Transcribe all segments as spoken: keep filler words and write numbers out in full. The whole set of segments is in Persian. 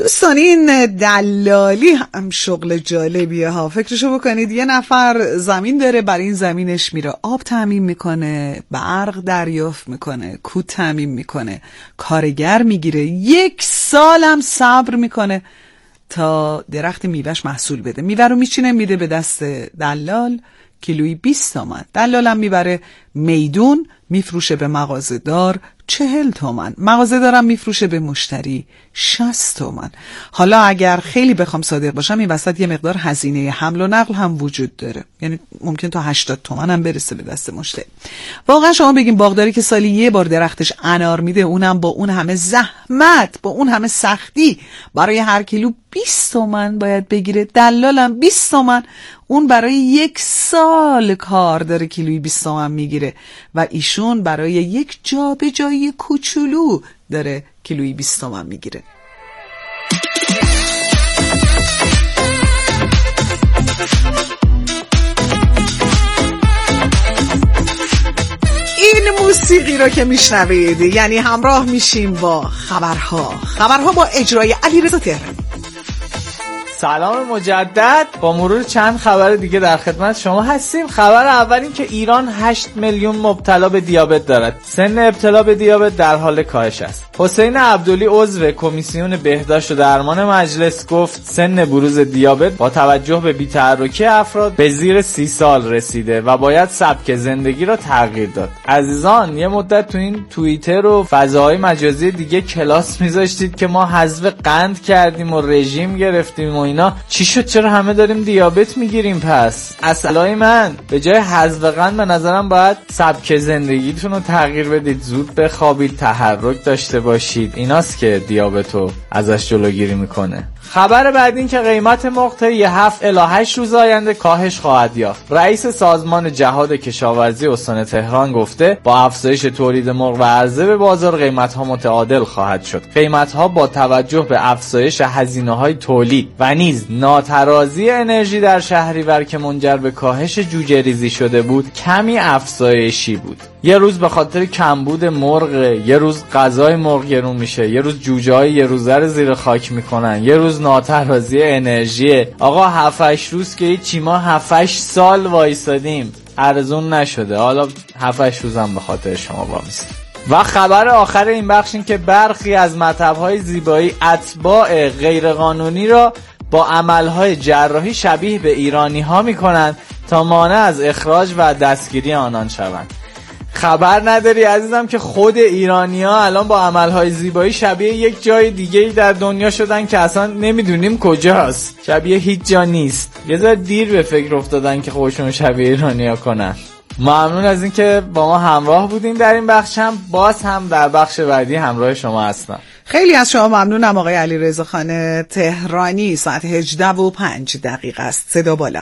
دوستان این دلالی هم شغل جالبیه ها. فکرشو بکنید یه نفر زمین داره، برای این زمینش میره آب تامین میکنه، برق دریافت میکنه، کود تامین میکنه، کارگر میگیره، یک سالم صبر میکنه تا درخت میوهش محصول بده. میوه رو میچینه میده به دست دلال، کیلویی بیست تومن. دلالم میبره میدون میفروشه به مغازه دار چهل تومن. مغازه دارم میفروشه به مشتری شصت تومن. حالا اگر خیلی بخوام صادق باشم این وسط یه مقدار هزینه حمل و نقل هم وجود داره، یعنی ممکن تا هشتاد تومن هم برسه به دست مشتری. واقعا شما بگیم باغداری که سالی یه بار درختش انار میده، اونم با اون همه زحمت، با اون همه سختی، برای هر کیلو بیست تومن باید بگیره، دلالم بیست تومن، اون برای یک سال کار داره کیلویی بیست تومن میگیره و ایشون برای یک جا به جایی کوچولو داره کیلویی بیست تومن میگیره. این موسیقی رو که میشنوید یعنی همراه میشیم با خبرها خبرها با اجرای علیرضا تهرانی. سلام مجدد. با مرور چند خبر دیگه در خدمت شما هستیم. خبر اول این که ایران هشت میلیون مبتلا به دیابت دارد. سن ابتلا به دیابت در حال کاهش است. حسین عبدلی عضو کمیسیون بهداشت و درمان مجلس گفت سن بروز دیابت با توجه به بی‌تحرکی افراد به زیر سی سال رسیده و باید سبک زندگی را تغییر داد. عزیزان یه مدت تو این توییتر و فضاهای مجازی دیگه کلاس میذاشتید که ما حذف قند کردیم و رژیم گرفتیم و اینا. چی شد؟ چرا همه داریم دیابت میگیریم؟ پس اصلای من به جای حذف قند به نظرم باید سبک زندگیتون رو تغییر بدید، زود بخوابید، تحرک داشته باشید. ایناست که دیابتو ازش جلوگیری میکنه. خبر بعد این که قیمت مرغ طی هفت الی هشت روز آینده کاهش خواهد یافت. رئیس سازمان جهاد کشاورزی استان تهران گفته با افزایش تولید مرغ و عرضه به بازار قیمت‌ها متعادل خواهد شد. قیمت‌ها با توجه به افزایش هزینه‌های تولید و نیز ناترازی انرژی در شهریور که منجر به کاهش جوجه ریزی شده بود کمی افزایشی بود. یه روز به خاطر کمبود مرغ، یه روز غذای مرغ گرون میشه، یه روز جوجه‌های یه روزه رو زیر خاک میکنن، یه روز ناترازی انرژی. آقا هفت هشت روز که هیچی، ما هفت هشت سال وایسادیم ارزون نشده، حالا هفت هشت روزم به خاطر شما وامیستیم. و خبر آخر این بخش این که برخی از مطب‌های زیبایی اتباع غیرقانونی را با عملهای جراحی شبیه به ایرانی‌ها میکنند تا مانع از اخراج و دستگیری آنان شوند. خبر نداری عزیزم که خود ایرانی‌ها الان با عملهای زیبایی شبیه یک جای دیگه‌ای در دنیا شدن که اصلا نمیدونیم کجاست، شبیه هیچ جا نیست. یه ذره دیر به فکر افتادن که خودشون شبیه ایرانی‌ها کنن. ممنون از اینکه با ما همراه بودین در این بخش، هم باز هم در بخش بعدی همراه شما هستم. خیلی از شما ممنونم آقای علیرضا خان تهرانی. ساعت هجده و پنج دقیقه است. صدا بالا.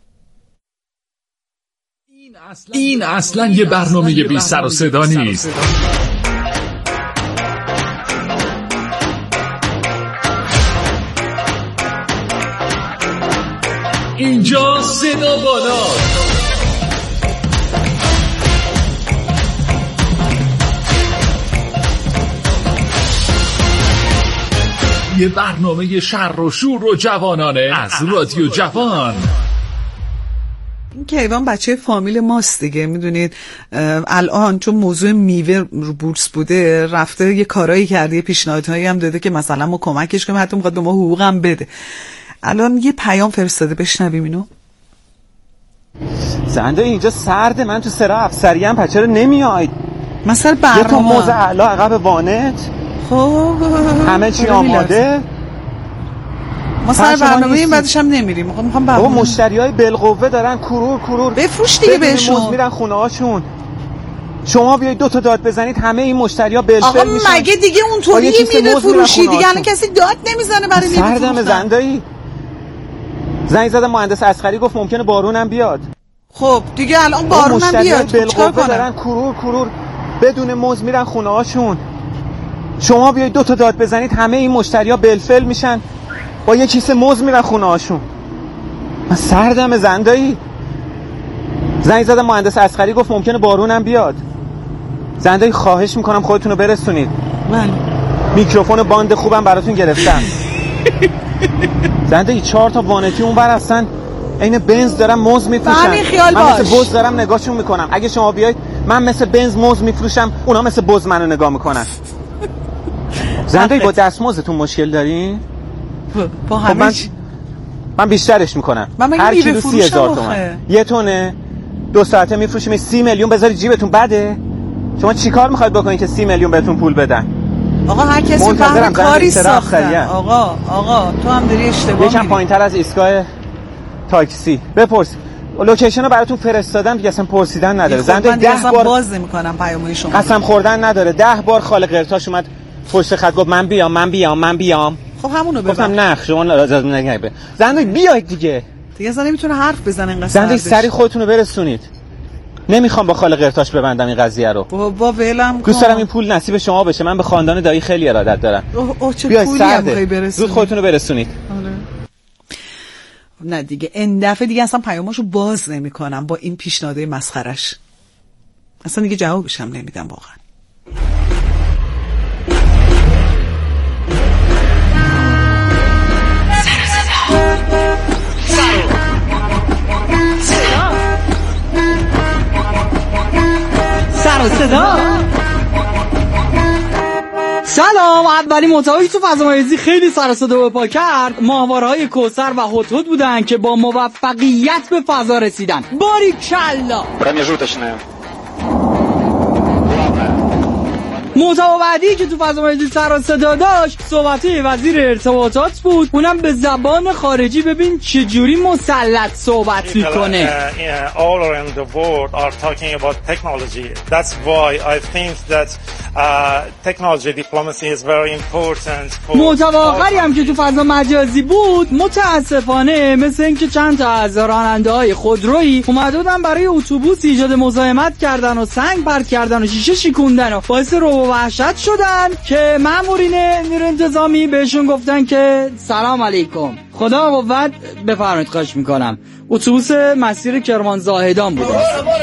این اصلا یه برنامه بی سر و صدا نیست. اینجا صدا بالا. یه برنامه شر و شور و جوانانه از رادیو جوان. این کیوان بچه فامیل ماست دیگه، میدونید الان چون موضوع میوه رو بورس بوده رفته یه کارایی کرده، یه پیشنهادهایی هم داده که مثلا ما کمکش کنیم، حتی میخواد به ما حقوق هم بده. الان یه پیام فرستاده، بشنویم اینو. زنده اینجا سرده، من تو سرا افسری ام، چرا نمیاید؟ مثلا برنامه یه تا موزه اعلا عقب وانت، خب همه چی آماده. ما سر برنامه این بعدش هم نمیریم. میخوام بابا مشتریای بالقوه دارن کرور کرور، بفروش دیگه بهشون، موز میرن خونه هاشون. شما بیاید دو تا داد بزنید همه این مشتریا بلفل میشن. آقا مگه دیگه اونطوری میره فروشی دیگه؟ الان کسی داد نمیزنه برای میوه. سردم زندایی. زنگ زدم مهندس اصغری گفت ممکنه بارونم بیاد. خب دیگه الان بارونم بیاد چیکار کنم؟ دارن کرور کرور بدون موز میرن خونه هاشون. شما بیاید دو تا داد بزنید همه این مشتریا بلفل میشن، با یه کیسه موز میرن خونه هاشون. من سردم زندایی. زنگ زدم مهندس اصغری گفت ممکنه بارونم بیاد. زندایی خواهش میکنم خودتون رو برسونید. من میکروفون باند خوبم براتون گرفتم. زنده چهار تا وانتی اون بر هستن این بنز دارم موز میفروشم. همین خیال من باش. مثل بز دارم نگاهشون میکنم. اگه شما بیاید من مثل بنز موز میفروشم، اونا مثل بز منو نگاه میکنن. زنده با دستمزدتون مشکل دارین؟ با خب من من بیشترش میکنم. هر کیلو سی هزار تومان. یه تونه دو ساعته میفروشیم سی میلیون بذاری جیبتون بده. شما چیکار میخواید بکنین که سی میلیون بهتون پول بدن؟ آقا هر کسی فهم کاری ساختن. آقا آقا تو هم داری اشتباه یکم پایینتر از ایستگاه تاکسی بپرس. لوکیشن رو براتون فرستادم دیگه، اصلا پرسیدن نداره. زنده ده بار باز نمی‌کنم پیامای شما. قسم خوردن نداره. ده بار خالق قرتاش اومد پشت خط گفت من بیام من بیام من بیام. خب همونو ببر. گفتم نه شما اجازه نگید. زنده بیاید دیگه. دیگه اصلا نمیتونه حرف بزنه اینقدر. زنده سری خودتون رو برسونید. نمیخوام با خالق قرتاش ببندم این قضیه رو. بابا ولم کن. دوست دارم این پول نصیب شما بشه. من به خاندان دایی خیلی ارادت دارم. اوه اوه چه پولی هم می‌خوای برسونی؟ زود خودتون رو برسونید. آره. نه دیگه این دفعه دیگه اصلا پیاماشو باز نمی‌کنم با این پیشنهاد مسخرش. اصلا دیگه جوابش هم نمیدم واقعا. سر و صدا. سلام. اولین مصاحبه‌ای تو فضا مجازی خیلی سر و صدا برپا کرد ماهواره‌های کوثر و هدهد بودن که با موفقیت به فضا رسیدن. باریکلا. Промежуточная. محتوا بعدی که تو فضا مجازی سر و صدا داشت صحبتی وزیر ارتباطات بود، اونم به زبان خارجی. ببین چه جوری مسلط صحبت میکنه. All around the world are talking about technology. That's why I think that technology diplomacy is very important. محتوا آخری هم که تو فضا مجازی بود متاسفانه مثل اینکه چند تا از راننده‌های خودرویی اومده بودن برای اتوبوس ایجاد مزاحمت کردن و سنگ پرت کردن و شیشه شکوندن و باعث رو وحشت شدن که مامورین نیروی انتظامی بهشون گفتن که سلام علیکم، خدا قوت، بفرمایید خواهش میکنم. اتوبوس مسیر کرمان زاهدان بود.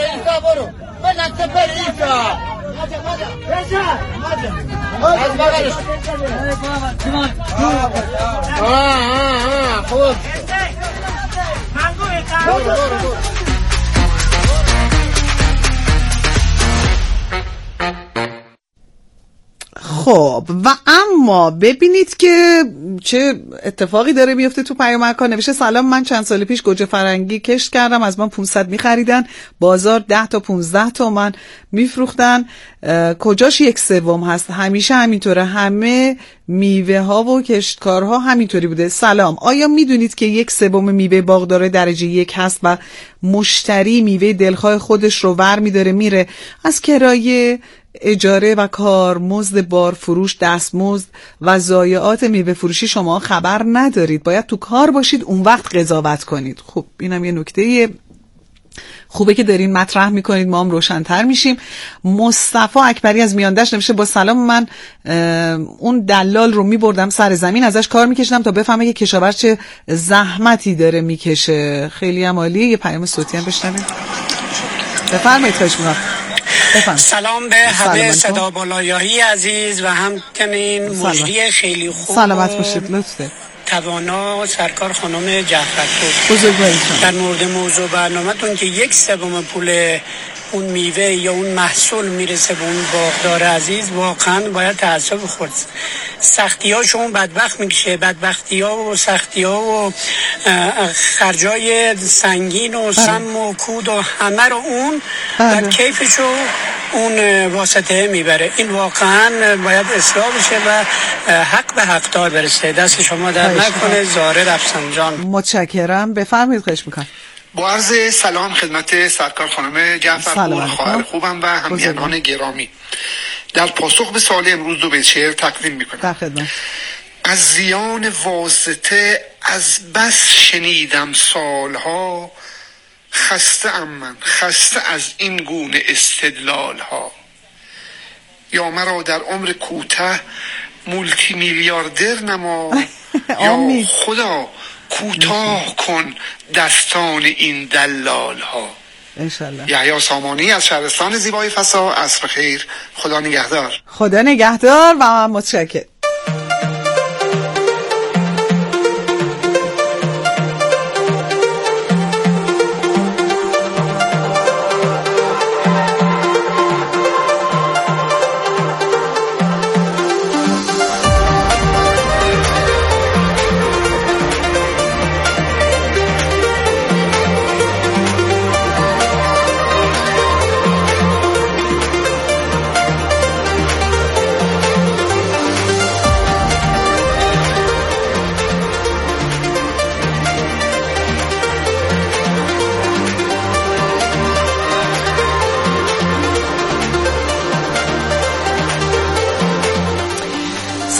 خب و اما ببینید که چه اتفاقی داره میفته تو پیامک ها. نوشته سلام، من چند سال پیش گوجه فرنگی کشت کردم، از من پانصد میخریدن، بازار ده تا پانزده تومن میفروختن. کجاش یک سوم هست؟ همیشه همینطوره، همه میوه ها و کشتکارها همینطوری بوده. سلام، آیا میدونید که یک سوم میوه باغدار درجه یک هست و مشتری میوه دلخواه خودش رو ور میداره میره، از کرایه، اجاره و کارمزد بار فروش، دستمزد و ضایعات میوه فروشی شما خبر ندارید. باید تو کار باشید، اون وقت قضاوت کنید. خب اینم یه نکته خوبه که دارین مطرح میکنید، ما هم روشن‌تر میشیم. مصطفی اکبری از میاندشت نوشته با سلام، من اون دلال رو میبردم سر زمین، ازش کار میکشیدم تا بفهمه که کشاورز چه زحمتی داره میکشه. خیلی هم عالیه. یه پیام صوتی هم بشنویم. بفرمایید. خواهش می‌کنم. سلام به همه صدا بالایی عزیز و همچنین مجری خیلی خوب سلامت باشید لطفه توانا سرکار خانم جعفرپور. در مورد موضوع برنامه‌تون که یک سوم پول اون میوه یا اون محصول میرسه به اون باغدار عزیز، واقعا باید تأسف خورد. سختی ها شما بدبخت میکشه، بدبختی ها و سختی ها و خرجای سنگین و سم و کود و همه رو اون بعد کیفشو اون واسطه میبره. این واقعا باید اصلاح بشه و حق به حقدار برسه. دست شما در نکنه. زاره رفسنجان. متشکرم. بفرمایید. خواهش میکنم. با عرض سلام خدمت سرکار خانم جعفرپور، خواهر خوبم و همیهنان گرامی. در پاسخ به سوال امروز دو بیت شعر تقدیم میکنم. از زیان واسطه از بس شنیدم سالها، خسته ام من خسته از این گونه استدلال ها. یا مرا در عمر کوته مولتی میلیاردر نما یا خدا کوتاه کن دستان این دلال ها. انشالله. یحیی سامانی از شهرستان زیبای فسا. عصر خیر. خدا نگهدار. خدا نگهدار و متشکرم.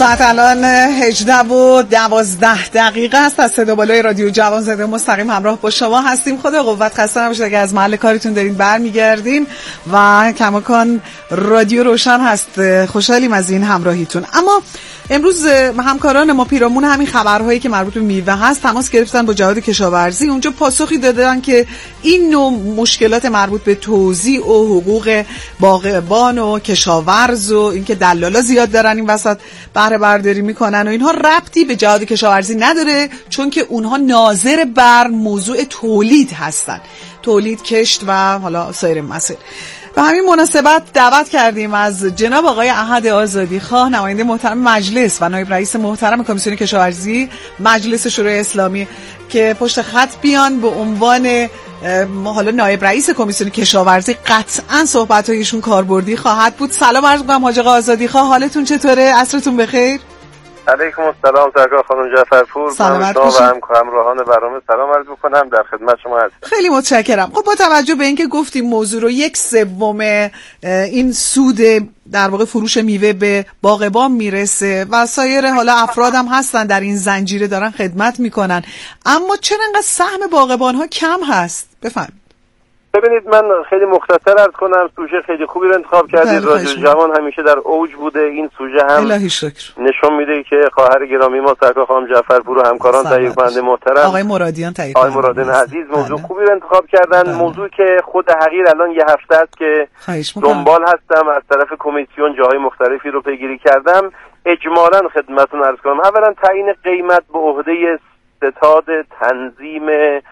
ساعت الان هجده و دوازده دقیقه است. از صدا بالای رادیو جوان زنده مستقیم همراه با شما هستیم. خدا قوت، خسته نباشید اگه از محل کارتون دارین برمیگردین و کماکان رادیو روشن هست. خوشحالیم از این همراهیتون. اما امروز همکاران ما پیرامون همین خبرهایی که مربوط به میوه هست تماس گرفتن با جهاد کشاورزی. اونجا پاسخی دادن که این نوع مشکلات مربوط به توزیع و حقوق باغبان و کشاورز و اینکه دلالا زیاد دارن این وسط بهره برداری میکنن و اینها ربطی به جهاد کشاورزی نداره، چون که اونها ناظر بر موضوع تولید هستن، تولید، کشت و حالا سایر مسائل. به همین مناسبت دعوت کردیم از جناب آقای احد آزادیخواه، نماینده محترم مجلس و نایب رئیس محترم کمیسیون کشاورزی مجلس شورای اسلامی، که پشت خط بیان به عنوان حالا نایب رئیس کمیسیون کشاورزی. قطعا صحبت‌هایشون کاربردی خواهد بود. سلام عرض می‌کنم حاج آقا آزادیخواه، حالتون چطوره؟ عصرتون بخیر. علیکم السلام سرکار خانم جعفرپور، سلامت شما و همراهان برنامه سلام عرض می‌کنم، در خدمت شما هستم. خیلی متشکرم. خب با توجه به اینکه گفتیم موضوع رو یک سوم این سود در واقع فروش میوه به باغبان میرسه و سایر حالا افراد هم هستن در این زنجیره دارن خدمت میکنن، اما چرا انقدر سهم باغبان ها کم هست؟ بفرمایید. ببینید من خیلی مختصر عرض کنم، سوژه خیلی خوبی رو انتخاب کردید. رادیو جوان همیشه در اوج بوده. این سوژه هم الهی شکر نشون میده که خواهر گرامی ما سرکار خانم جعفرپور و همکاران تهیه کننده محترم آقای مرادیان تهیه آقای مرادیان عزیز موضوع بله. خوبی رو انتخاب کردن. بله. موضوع که خود حقیر الان یه هفته است که دنبال هستم، از طرف کمیسیون جاهای مختلفی رو پیگیری کردم. اجمالاً خدمتتون عرض کنم، اولا تعیین قیمت به عهده ستاد تنظیم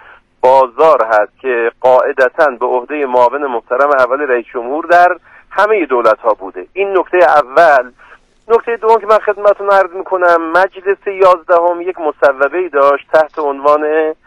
بازار هست که قاعدتاً به عهده معاون محترم اول رئیس جمهور در همه دولت ها بوده. این نکته اول. نکته دوم که من خدمتتون عرض میکنم، مجلس یازدهم یک مصوبه‌ای داشت تحت عنوان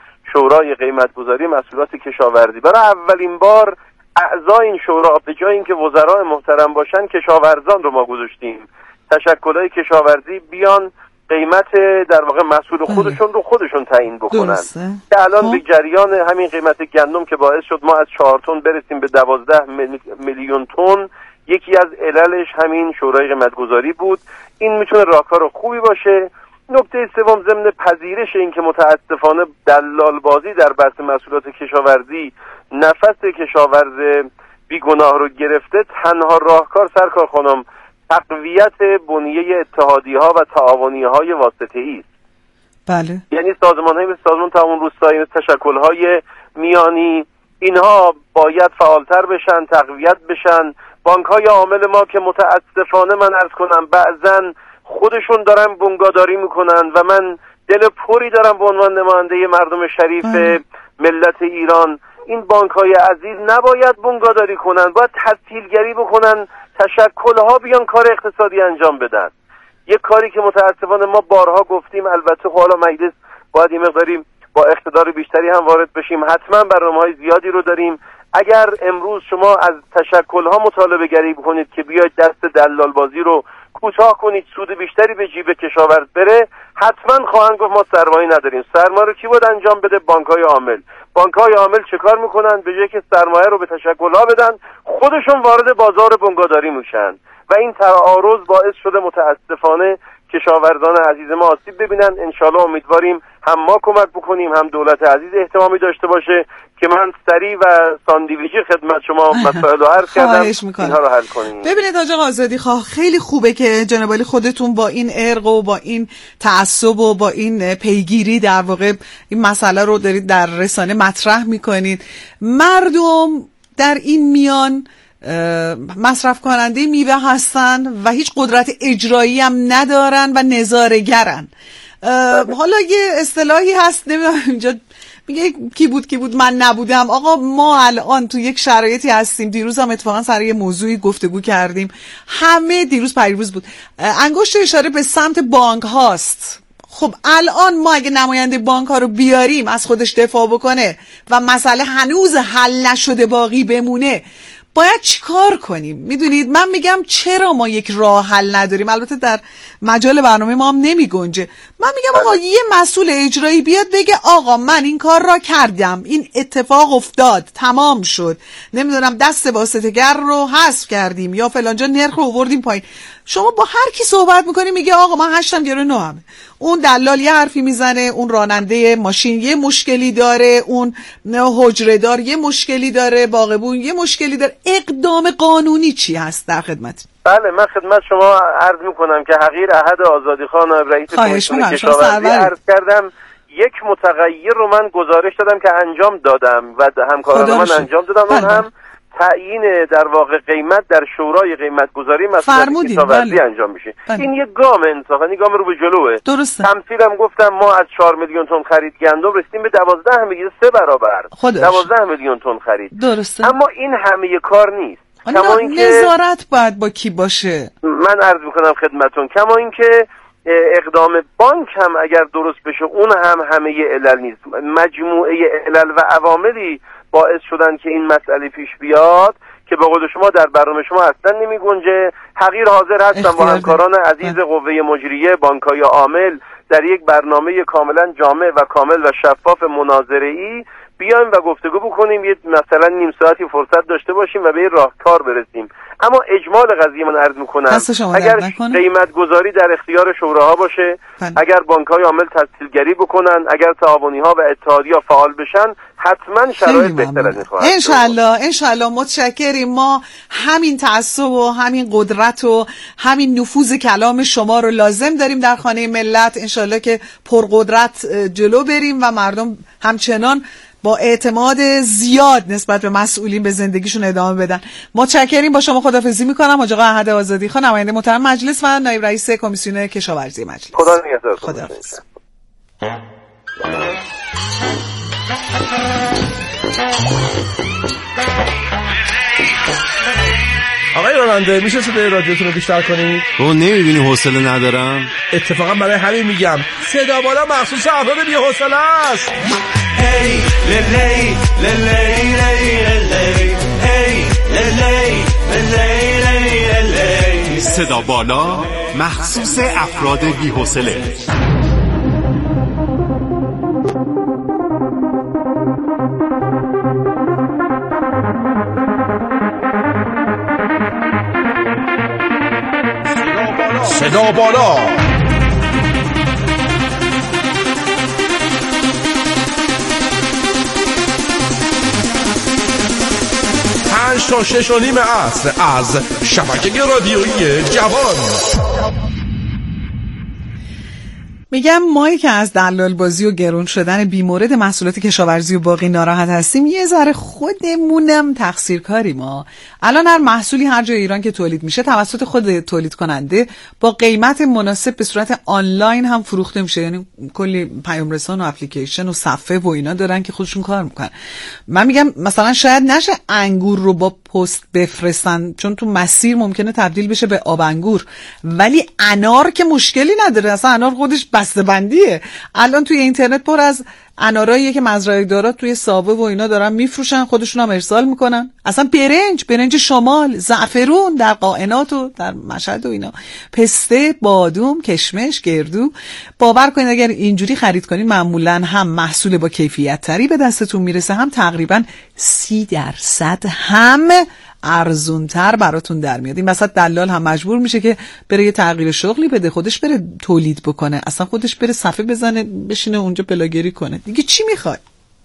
شورای قیمتگذاری محصولات کشاورزی. برای اولین بار اعضای این شورا به جای اینکه وزرای محترم باشن، کشاورزان رو ما گذاشتیم. تشکل‌های کشاورزی بیان قیمت در واقع محصول خودشون رو خودشون تعیین بکنن. که الان به جریان همین قیمت گندم که باعث شد ما از چهار تن برسیم به دوازده میلیون تن، یکی از عللش همین شورای قیمتگذاری بود. این میتونه راهکار خوبی باشه. نکته سوم، ضمن پذیرش این که متاسفانه دلال بازی در بحث محصولات کشاورزی نفس کشاورز بیگناه رو گرفته، تنها راهکار سرکار خانم تقویت بنیه اتحادیه‌ها و تعاونی‌های واسطه‌ای است. بله. یعنی سازمان‌های مثل سازمان تعاون روستایی، تشکل‌های میانی، اینها باید فعالتر بشن، تقویت بشن. بانک‌های عامل ما که متاسفانه من عرض کنم بعضن خودشون دارن بنگاداری میکنن و من دل پری دارم به عنوان نماینده مردم شریف بله. ملت ایران. این بانک‌های عزیز نباید بنگاداری کنن، باید تسهیلگری بکنن، تشکل‌ها بیان کار اقتصادی انجام بدن. یک کاری که متاسفانه ما بارها گفتیم، البته حالا مجلس باید این مقداری با اقتدار بیشتری هم وارد بشیم. حتما برنامه‌های زیادی رو داریم. اگر امروز شما از تشکل‌ها مطالبه گری بکنید که بیاید دست دلال بازی رو کوتاه کنید، سود بیشتری به جیب کشاورز بره، حتما خواهند گفت ما سرمایه نداریم. سرمایه رو کی باید انجام بده؟ بانک‌های عامل. بانک‌های عامل چه کار میکنن؟ به جای که سرمایه رو به تشکل‌ها بدن، خودشون وارد بازار بنگاداری میشن و این تعارض باعث شده متاسفانه کشاورزان عزیز ما آسیب ببینن. انشالله امیدواریم هم ما کمک بکنیم، هم دولت عزیز احتمامی داشته باشه که من سریع و ساندویچی خدمت شما مسائل رو عرض کردم، اینها رو حل کنیم. ببینید آقا آزادیخواه، خیلی خوبه که جناب عالی خودتون با این ارق و با این تعصب و با این پیگیری در واقع این مسئله رو دارید در رسانه مطرح میکنید. مردم در این میان مصرف کننده میوه هستن و هیچ قدرت اجرایی هم ندارن و نظاره‌گرن. حالا یه اصطلاحی هست، نمیدونم اینجا میگه کی بود کی بود من نبودم. آقا ما الان تو یک شرایطی هستیم، دیروز هم اتفاقا سر یه موضوعی گفتگو کردیم، همه دیروز پریروز بود، انگشت اشاره به سمت بانک هاست. خب الان ما اگه نماینده بانک ها رو بیاریم از خودش دفاع بکنه و مسئله هنوز حل نشده باقی بمونه، باید چیکار کنیم؟ میدونید من میگم چرا ما یک راه حل نداریم؟ البته در مجال برنامه ما هم نمی گنجه. من میگم آقا یه مسئول اجرایی بیاد بگه آقا من این کار را کردم، این اتفاق افتاد، تمام شد، نمیدونم دست واسطه‌گر رو حذف کردیم یا فلانجا نرخ رو آوردیم پایین. شما با هر کی صحبت میکنی میگه آقا من هشتم گرو نوامه. اون دلال یه حرفی میزنه، اون راننده ماشین یه مشکلی داره، اون حجره دار یه مشکلی داره، باغبون یه مشکلی داره. اقدام قانونی چی هست در خدمت؟ بله من خدمت شما عرض میکنم که حقیر احد آزادی خان نایب رئیس کمیسیون کشاورزی عرض کردم یک متغیر رو من گزارش دادم که انجام دادم و همکاران من انجام دادم. اون هم تعیین در واقع قیمت در شورای قیمت گذاری مسئله کشاورزی انجام میشه. بله. این یک گام انصافا این گام رو به جلوه. درسته. تمثیلم گفتم ما از چهار میلیون تن خرید گندم رسیدیم به دوازده میلیون، سه برابر. دوازده میلیون تن خرید. درسته. اما این همه کار نیست. کما اینکه نظارت باید با کی باشه؟ من عرض میکنم خدمتتون کما اینکه اقدام بانک هم اگر درست بشه اون هم همه علل نیست. مجموعه علل و عواملی باعث شدن که این مسئله پیش بیاد که به قول شما در برنامه شما اصلا نمی گنجه. حقیر حاضر هستم با همکاران عزیز قوه مجریه بانک‌های عامل در یک برنامه کاملا جامع و کامل و شفاف مناظره‌ای بیایم و گفتگو بکنیم، یه مثلا نیم ساعتی فرصت داشته باشیم و به راهکار برسیم. اما اجمال قضیه من عرض میکنم اگر قیمت گذاری در اختیار شوراها باشه، بله. اگر بانک‌های عامل تسهیلگری بکنن، اگر تعاونی‌ها و اتحادیه‌ها فعال بشن، حتما شرایط بهتر از این خواهد شد. انشالله انشالله متشکریم. ما همین تعصب و همین قدرت و همین نفوذ کلام شما رو لازم داریم در خانه ملت. انشالله که پرقدرت جلو بریم و مردم همچنان با اعتماد زیاد نسبت به مسئولین به زندگیشون ادامه بدن. متشکریم. با شما خداحافظی میکنم. حاج آقا احد آزادی خان نماینده محترم مجلس و نایب رئیس کمیسیون کشاورزی مجلس. خدا نگهدار. خداحافظ. آقای راننده میشه صدای رادیوتون رو بیشتر کنید؟ تو نمیبینی حوصله ندارم؟ اتفاقا برای همین میگم صدا بالا مخصوص افراد بی حوصله است. هی للی للی للی هی للی للی للی صدا بالا مخصوص افراد بی حوصله. صدا بالا پنج تا شش و نیم عصر از شبکه رادیویی جوان. میگم مایی که از دلال بازی و گرون شدن بیمورد محصولات کشاورزی و باقی ناراحت هستیم، یه ذره خودمونم تقصیرکاری. ما الان هر محصولی هر جای ایران که تولید میشه توسط خود تولید کننده با قیمت مناسب به صورت آنلاین هم فروخته میشه. یعنی کلی پیام رسان و اپلیکیشن و صفحه و اینا دارن که خودشون کار میکنن. من میگم مثلا شاید نشه انگور رو با پست بفرستن چون تو مسیر ممکنه تبدیل بشه به آب انگور، ولی انار که مشکلی نداره. اصلا انار خودش بسته‌بندیه. الان توی اینترنت پر از اناراییه که مزرعه دارا توی ساوه و اینا دارن میفروشن، خودشون هم ارسال میکنن. اصلا برنج برنج شمال، زعفرون در قائنات و در مشهد و اینا، پسته، بادوم، کشمش، گردو. باور کنید اگر اینجوری خرید کنید معمولا هم محصول با کیفیت تری به دستتون میرسه، هم تقریبا سی درصد هم ارزونتر براتون در میاد. این وسط دلال هم مجبور میشه که بره یه تغییر شغلی بده، خودش بره تولید بکنه، اصلا خودش بره صفحه بزنه بشینه اونجا پلاگری کنه. دیگه چی میخواد؟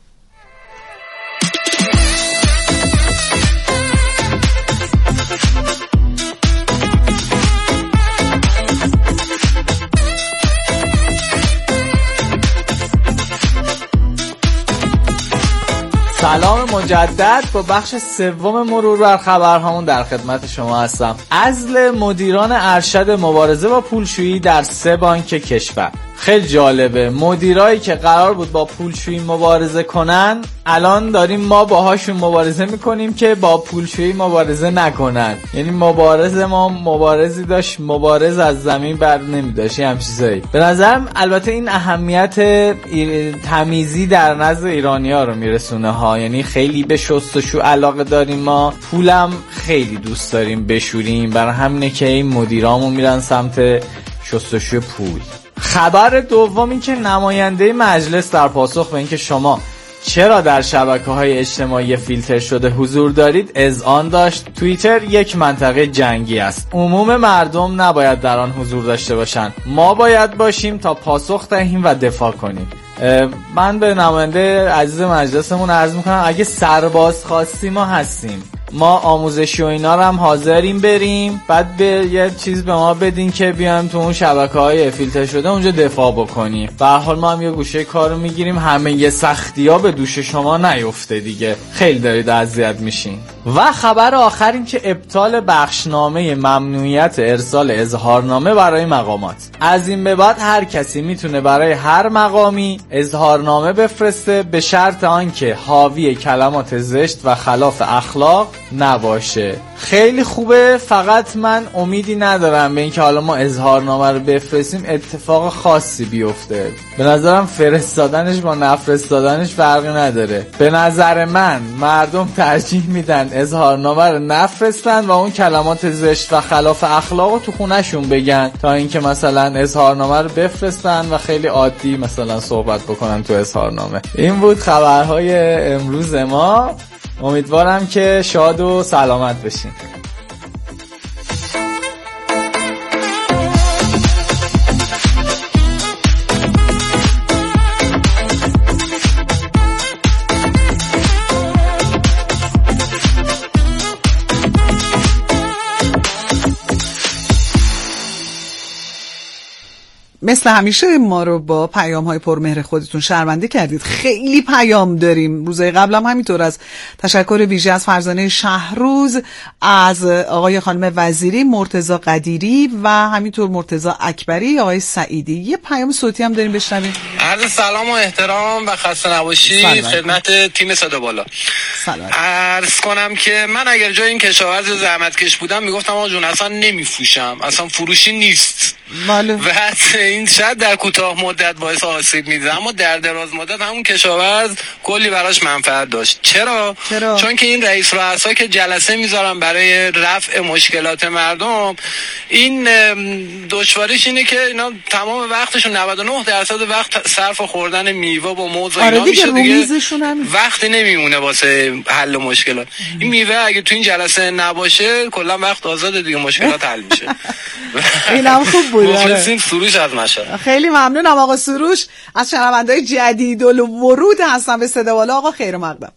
سلام مجدد. با بخش سوم مرور بر خبرهامون در خدمت شما هستم. عزل مدیران ارشد مبارزه با پولشویی در سه بانک کشور. خیلی جالبه. مدیرایی که قرار بود با پولشویی مبارزه کنن الان داریم ما باهاشون مبارزه میکنیم که با پولشویی مبارزه نکنن. یعنی مبارز ما مبارزی داشت مبارز از زمین بر نمیداشت هم چیزایی. به نظرم البته این اهمیت تمیزی در نزد ایرانی‌ها رو میرسونه ها. یعنی خیلی به شستشو علاقه داریم ما، پولم خیلی دوست داریم بشوریم، برای همینه که این مدیرامون میرن سمت شستشو پول. خبر دوم این که نماینده مجلس در پاسخ به اینکه شما چرا در شبکه‌های اجتماعی فیلتر شده حضور دارید اذعان داشت توییتر یک منطقه جنگی است. عموم مردم نباید در آن حضور داشته باشند. ما باید باشیم تا پاسخ دهیم و دفاع کنیم. من به نماینده عزیز مجلسمون عرض میکنم اگه سرباز خواستیم ما هستیم، ما آموزشی و اینا رو هم حاضریم بریم، بعد به یه چیز به ما بدین که بیایم تو اون شبکه‌های فیلتر شده اونجا دفاع بکنیم. به هر حال ما هم یه گوشه کارو میگیریم، همه یه سختی‌ها به دوش شما نیفته دیگه، خیلی دارید اذیت میشین. و خبر آخر این که ابطال بخشنامه ممنوعیت ارسال اظهارنامه برای مقامات. از این به بعد هر کسی میتونه برای هر مقامی اظهارنامه بفرسته به شرط آنکه حاوی کلمات زشت و خلاف اخلاق نباشه. خیلی خوبه، فقط من امیدی ندارم به اینکه حالا ما اظهارنامه رو بفرستیم اتفاق خاصی بیفته. به نظرم فرستادنش با نفرستادنش فرقی نداره. به نظر من مردم ترجیح میدن اظهارنامه رو نفرستن و اون کلمات زشت و خلاف اخلاق رو تو خونهشون بگن تا اینکه مثلا اظهارنامه رو بفرستن و خیلی عادی مثلا صحبت بکنن تو اظهارنامه. این بود خبرهای امروز ما. امیدوارم که شاد و سلامت بشین. مثل همیشه ما رو با پیام های پرمهر خودتون شرمنده کردید. خیلی پیام داریم. روزهای قبل هم همینطور. از تشکر ویژه از فرزانه شهروز، از آقای خانم وزیری، مرتضی قدیری و همینطور مرتضی اکبری، آقای سعیدی. یه پیام صوتی هم داریم بشنویم. عرض سلام و احترام و خسته نباشید خدمت تیم صدا بالا. سلام. عرض کنم که من اگر جای این کشاورز زحمتکش بودم میگفتم آقا جون اصلا نمیفروشم، اصلا فروشی نیست. بله. و این شاید در کوتاه مدت باعث آسیب میده، اما در دراز مدت همون کشاورز کلی براش منفعت داشت. چرا؟ چرا؟ چون که این رئیس رؤسا که جلسه میذارن برای رفع مشکلات مردم، این دشواریش اینه که اینا تمام وقتشون نود و نه درصد وقت صرف خوردن میوه با موز و اینا آره میشه دیگه، وقتی نمیمونه واسه حل مشکلات. این میوه اگه تو این جلسه نباشه کلا وقت آزاده دیگه، مشکلات حل میشه. اینم خوب بود. مخلصیم سروش از مشهد. خیلی ممنونم آقا سروش از شنونده‌های جدید و ورود هستم به صدا بالا. آقا خیر مقدم.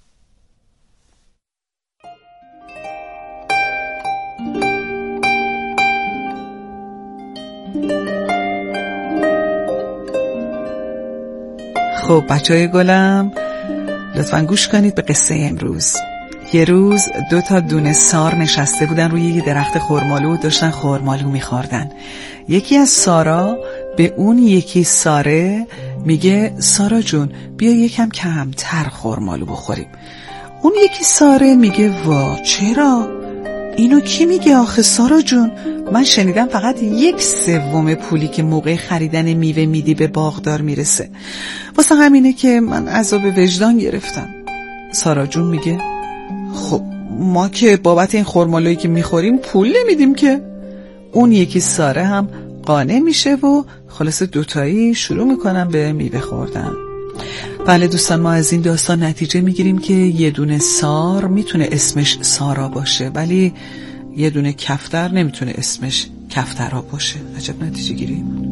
خب بچهای گلم لطفاً گوش کنید به قصه امروز. یه روز دو تا دونه سار نشسته بودن روی یه درخت خرمالو و داشتن خرمالو میخوردن. یکی از سارا به اون یکی ساره میگه سارا جون بیا یکم کمتر خرمالو بخوریم. اون یکی ساره میگه وا چرا؟ اینو کی میگه آخه سارا جون؟ من شنیدم فقط یک سوم پولی که موقع خریدن میوه میدی به باغدار میرسه، واسه همینه که من عذاب وجدان گرفتم. سارا جون میگه خب ما که بابت این خرمالویی که میخوریم پول نمیدیم که. اون یکی ساره هم قانع میشه و خلاص دوتایی شروع میکنن به میوه خوردن. بله دوستان، ما از این داستان نتیجه میگیریم که یه دونه سار میتونه اسمش سارا باشه ولی یه دونه کفتر نمیتونه اسمش کفترا باشه. عجب نتیجه گیریم.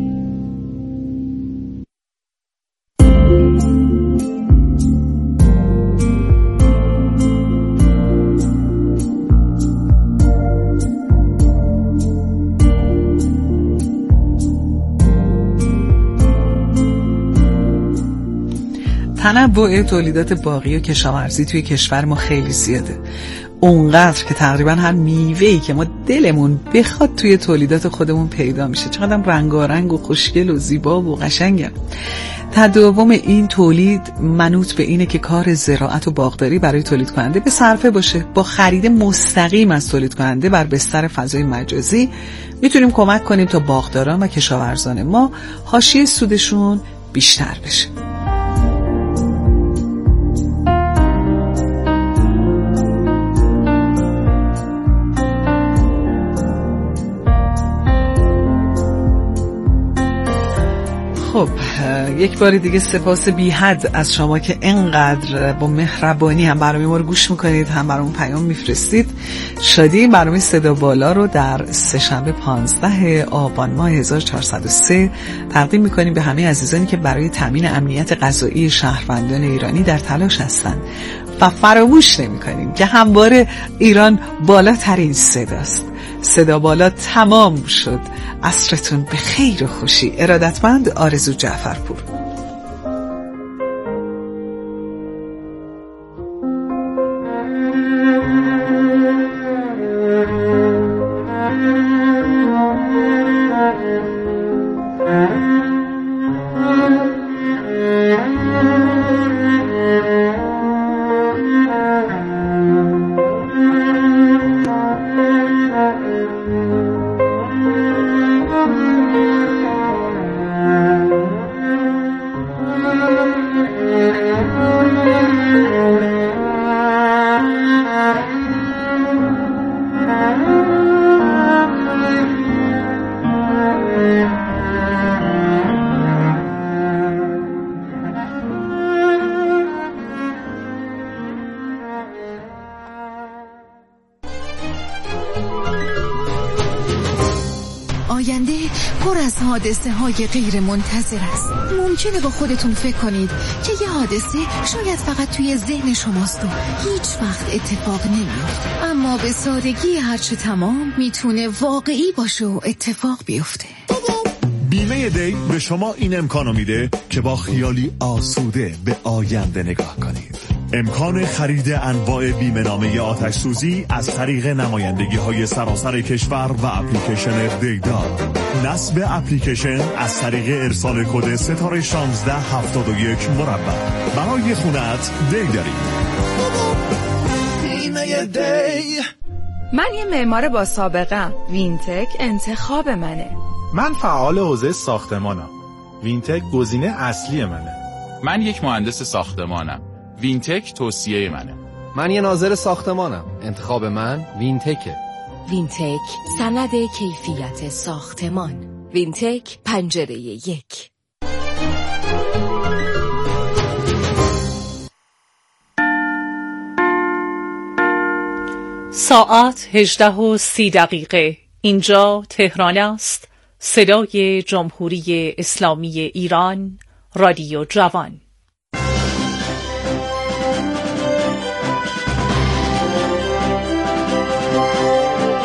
تنوع تولیدات باغی و کشاورزی توی کشور ما خیلی زیاده، اونقدر که تقریبا هر میوه‌ای که ما دلمون بخواد توی تولیدات خودمون پیدا میشه. چقدر رنگارنگ و خوشگل و زیبا و قشنگه. تداوم این تولید منوط به اینه که کار زراعت و باغداری برای تولید کننده به صرفه باشه. با خرید مستقیم از تولید کننده بر بستر فضای مجازی میتونیم کمک کنیم تا باغداران و کشاورزان ما حاشیه سودشون بیشتر بشه. خب یک بار دیگه سپاس بی حد از شما که اینقدر با مهربانی هم برنامه ما رو گوش میکنید، هم برامون پیام میفرستید. شادی برنامه صدا بالا رو در سه‌شنبه پانزده آبان ماه هزار و چهارصد و سه تقدیم میکنیم به همه عزیزانی که برای تامین امنیت غذایی شهروندان ایرانی در تلاش هستند و فراموش نمیکنیم که همواره ایران بالاترین صداست. صدا بالا تمام شد. عصرتون به خیر و خوشی. ارادتمند آرزو جعفرپور. آینده پر از حادثه های غیر منتظر است. ممکنه با خودتون فکر کنید که یه حادثه شاید فقط توی ذهن شماست و هیچ وقت اتفاق نمیفته، اما به سادگی هرچه تمام میتونه واقعی باشه و اتفاق بیفته. بیمه دی به شما این امکانو میده که با خیالی آسوده به آینده نگاه کنید. امکان خرید انواع بیمه نامه آتش سوزی از طریق نمایندگی های سراسر کشور و اپلیکیشن دیدار. نصب اپلیکیشن از طریق ارسال کد ستاره شانزده هفتاد و یک مربع. برای خونت دی داریم. بیمه دی. من یه معمار با سابقه‌ام. وینتک انتخاب منه. من فعال حوزه ساختمانم. وینتک گزینه اصلی منه. من یک مهندس ساختمانم. وینتک توصیه منه. من یه ناظر ساختمانم. انتخاب من وینتکه. وینتک سند کیفیت ساختمان. وینتک پنجره یک. ساعت هجده و سی دقیقه. اینجا تهران است. صدای جمهوری اسلامی ایران. رادیو جوان.